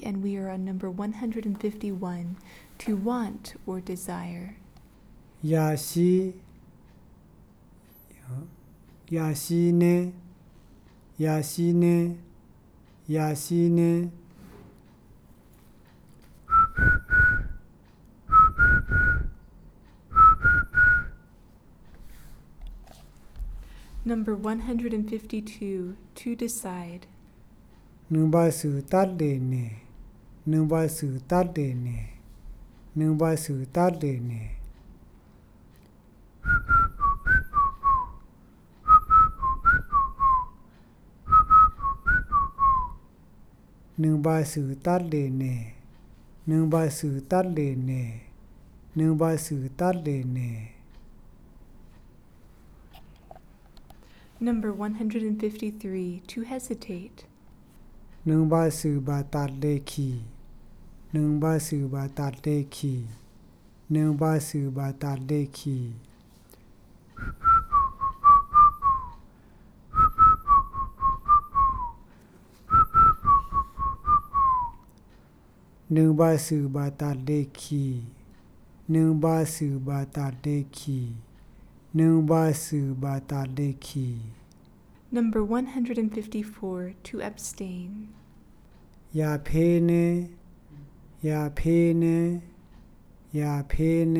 And we are on number 151, to want or desire. อย่าชี้อย่าชี้แนะอย่าชี้แนะอย่าชี้แนะ Number 152, to decide. หนึ่งบาสื่อตัดเดเนหนึ่งบาสื่อตัดเดเนหนึ่งบาสื่อตัดเดเนหนึ่งบาสื่อตัดเดเนหนึ่งบาสื่อตัดเดเนหนึ่งบาสื่อตัดเดเน Number 153, to hesitate. หนึ่งบาสื่อบาตัดเลขีหนึ่งบาสื่อบาตัดเลขีหนึ่งบาสื่อบาตัดเลขีหนึ่งบาสื่อบาตัดเลขีหนึ่งบาสื่อบาตัดเลขีหนึ่งบาสื่อบาตัดเลขี Number 154, to abstain. อย่าเพเนอย่าเพเนอย่าเพเน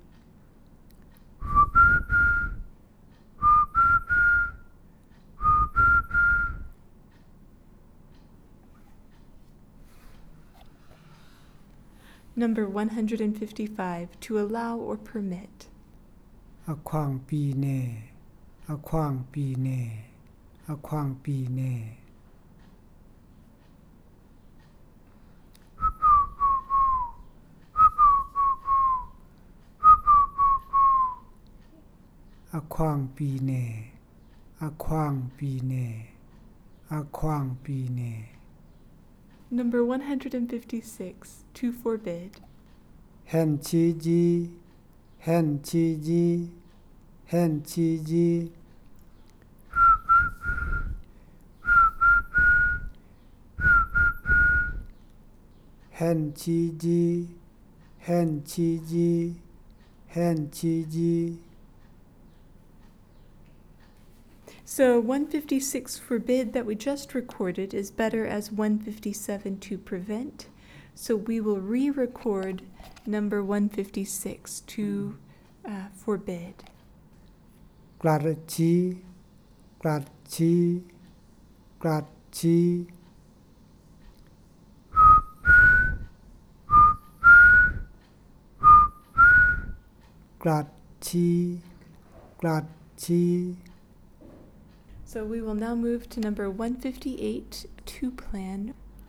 Number 155, to allow or permit. อะขวางปีเนอะขวางปีเนอะขวางปีเนอะขวางปีเนอะขวางปีเนอะขวางปีเน Number 156, to forbid. แห่นชีจีแห่นชีจีแห่นชีจีแห่นชีจีแห่นชีจีแห่นชีจี So 156, forbid, that we just recorded is better as 157, to prevent. So we will re-record number 156, to forbid. กลัดชีกลัดชีกลัดชีกลัดชีกลัดชี So we will now move to number 158, to plan.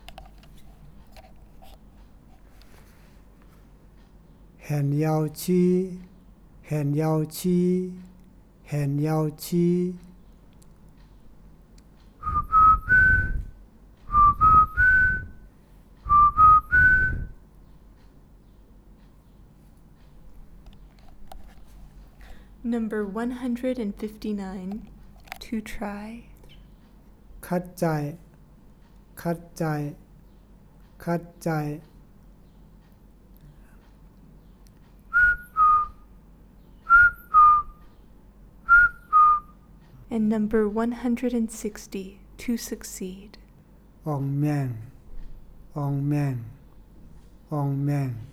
แห่นยาวชีแห่นยาวชีแห่นยาวชี Number 159, to try. คัดใจคัดใจคัดใจ And number 160, to succeed. อองแมงอองแมงอองแมง